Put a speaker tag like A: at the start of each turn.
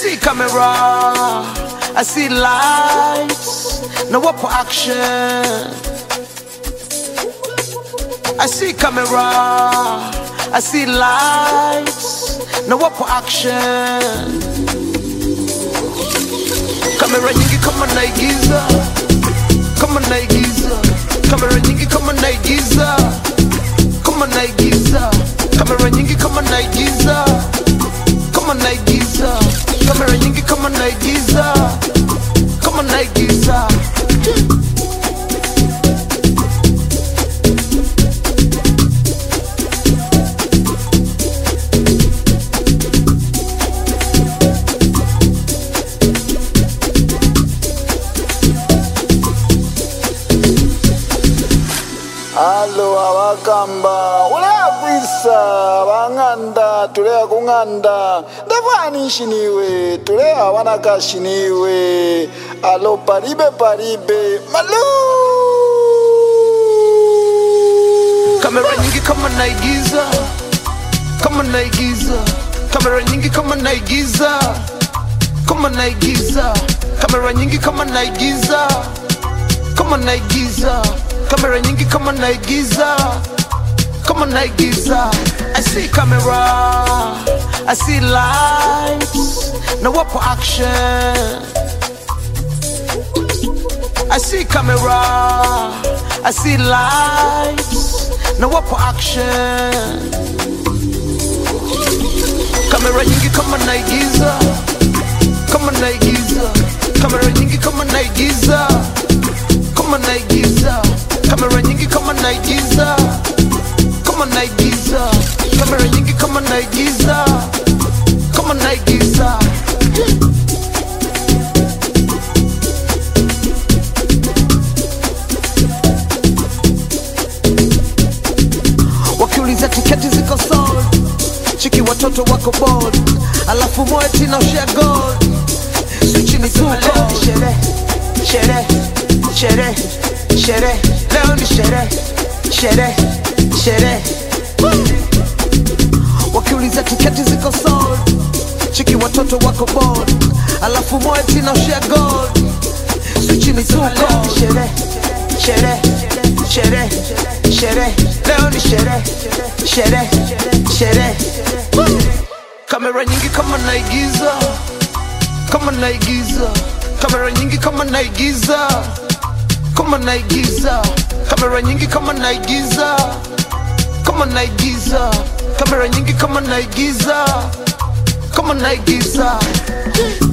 A: see camera, I see lights, no up for action. I see camera, I see lights, no up for action. Camera nyingi kama naigiza, kama naigiza. Camera nyingi kama naigiza, kama naigiza. Camera nyingi kama naigiza, kama naigiza. Camera nyingi kama naigiza, kama naigiza.
B: Alo abakamba ulagwisa banganda tulea kunganda ndavani shiniwe tulea wanakashiniwe alo paribe paribe malu.
A: Kamera nyingi kama naigiza, kama naigiza. Kamera nyingi kama naigiza, kama naigiza. Kamera nyingi kama naigiza, kama naigiza. Camera nyingi kama naigiza, kama naigiza. I see camera, I see lights, no up for action. I see camera, I see lights, no up for action. Camera nyingi kama naigiza, kama naigiza. Camera nyingi kama naigiza, kama naigiza. Camera nyingi kama naigiza, kama naigiza. Camera nyingi kama naigiza, kama naigiza. Wakiuliza tiketi ziko sold, chiki watoto wako bold, alafu moeti na share gold. Switch ni too cold. Shere, shere, shere, shere. Leo ni shere, shere, shere. Wakiuliza tiketi ziko sold, chiki watoto wako bold, alafu moeti na share gold. Switch ni too cold. Shere, shere, shere, shere. Leo ni shere, shere, shere. Kamera nyingi kama naigiza, kama naigiza. Kamera nyingi kama naigiza, kama naigiza. Kamera nyingi kama naigiza, kama naigiza. Kamera nyingi kama naigiza, kama naigiza.